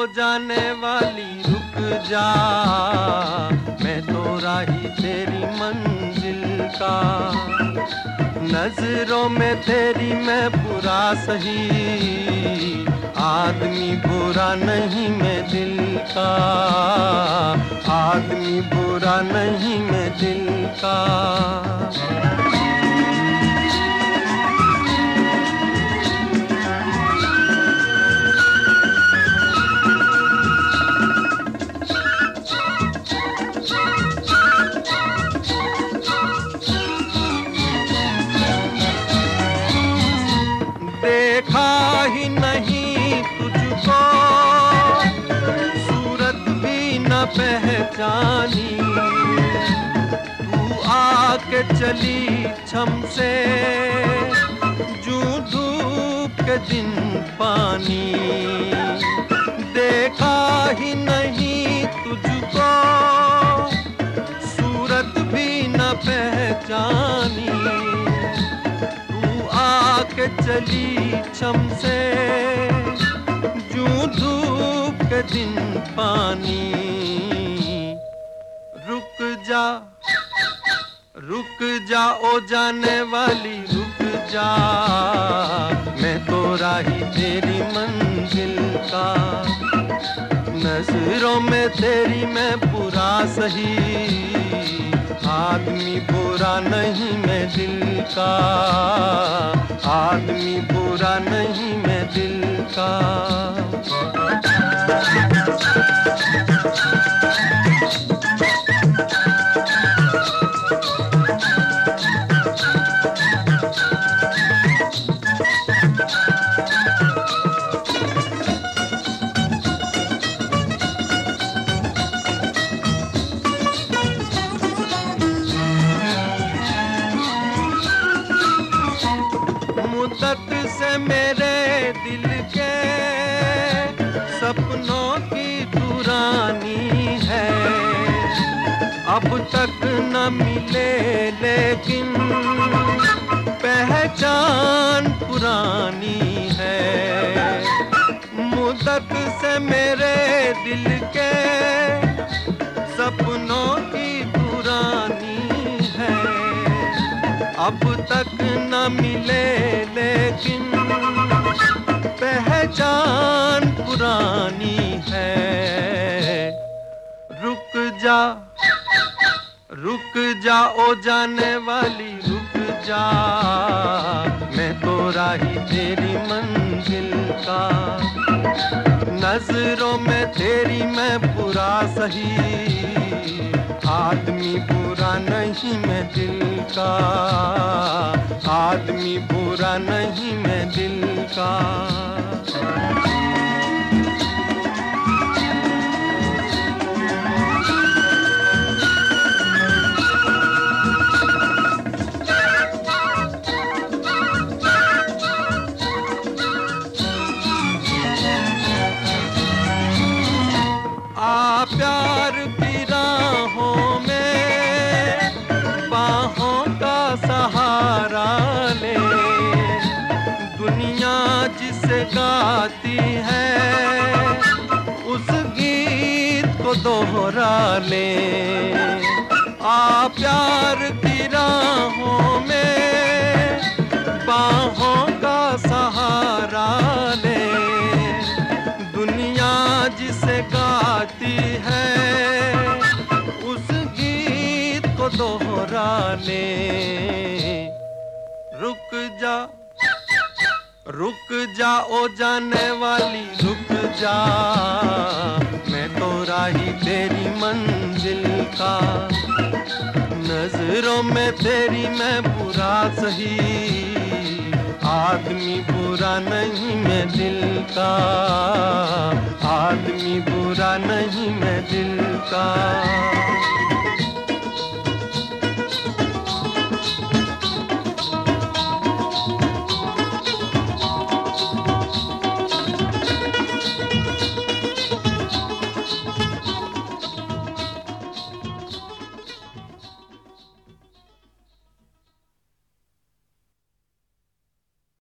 ओ जाने वाली रुक जा, मैं तो राही तेरी मंजिल का। नजरों में तेरी मैं बुरा सही, आदमी बुरा नहीं मैं दिल का, आदमी बुरा नहीं मैं दिल का। देखा ही नहीं तुझको, सूरत भी न पहचानी, तू आके चली छम से, जूं धूप के दिन पानी। देखा ही नहीं तुझको, सूरत भी न पहचानी, के चली छम से, जूं धूप के दिन पानी। रुक जा ओ जाने वाली रुक जा, मैं तो राही तेरी मंजिल का। नजरों में तेरी मैं बुरा सही, आदमी बुरा नहीं मैं दिल का, आदमी बुरा नहीं मैं दिल का। मुद्दत से मेरे दिल के सपनों की दुरानी है, अब तक न मिले लेकिन पहचान पुरानी है। मुद्दत से मेरे दिल के सपनों की दुरानी है, अब तक न मिले लेकिन पहचान पुरानी है। रुक जा ओ जाने वाली रुक जा, मैं तो राही तेरी मंजिल का। नजरों में तेरी मैं बुरा सही, आदमी बुरा नहीं मैं दिल का, आदमी बुरा नहीं मैं दिल का। आ प्यार की राहों में बाहों का सहारा ले, दुनिया जिसे गाती है उस गीत को दोहरा ले। आ प्यार की राहों में बाहों का सहारा ले, दुनिया जिसे गाती है उस गीत को दोहरा ले। रुक जा ओ जाने वाली रुक जा, मैं तो राही तेरी मंजिल का। नजरों में तेरी मैं बुरा सही, आदमी बुरा नहीं मैं दिल का, आदमी बुरा नहीं मैं दिल का।